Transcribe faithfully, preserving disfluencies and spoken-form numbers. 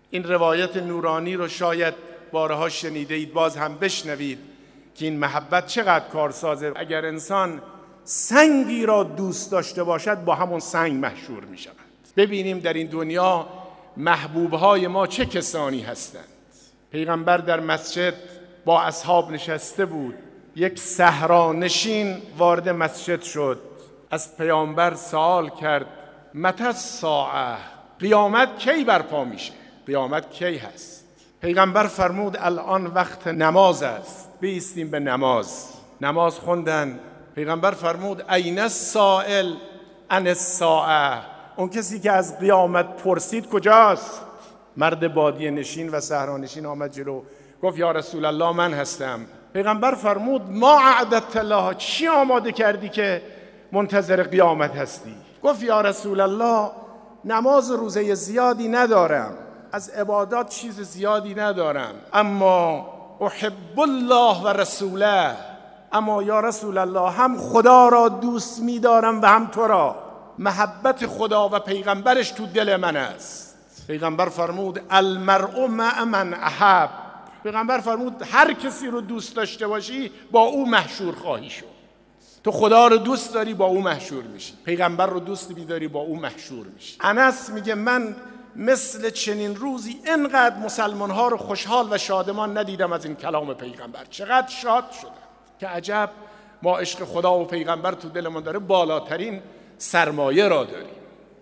این روایت نورانی رو شاید بارها شنیده اید، باز هم بشنوید که این محبت چقدر کارسازه. اگر انسان سنگی را دوست داشته باشد با همون سنگ محشور می شود. ببینیم در این دنیا محبوبهای ما چه کسانی هستند. پیغمبر در مسجد با اصحاب نشسته بود، یک صحرانشین وارد مسجد شد، از پیامبر سوال کرد متی الساعه، قیامت کی برپا میشه؟ قیامت کی هست؟ پیغمبر فرمود الان وقت نماز است، بایستیم به نماز. نماز خوندن. پیغمبر فرمود این السائل عن الساعه، اون کسی که از قیامت پرسید کجاست؟ مرد بادیه نشین و صحرانشین آمد جلو، گفت یا رسول الله من هستم. پیغمبر فرمود ما اعددت لها، چی آماده کردی که منتظر قیامت هستی؟ گفت یا رسول الله نماز روزه زیادی ندارم، از عبادات چیز زیادی ندارم، اما احب الله و رسوله، اما یا رسول الله هم خدا را دوست می‌دارم و هم تو را. محبت خدا و پیغمبرش تو دل من است. پیغمبر فرمود المرء مع من احب، پیغمبر فرمود هر کسی رو دوست داشته باشی با او محشور خواهی شد. تو خدا رو دوست داری با او محشور میشی، پیغمبر رو دوست می‌داری با او محشور میشی. انس میگه من مثل چنین روزی اینقدر مسلمان‌ها رو خوشحال و شادمان ندیدم از این کلام پیغمبر. چقدر شاد شدم که عجب ما عشق خدا و پیغمبر تو دلمون داره، بالاترین سرمایه را داریم.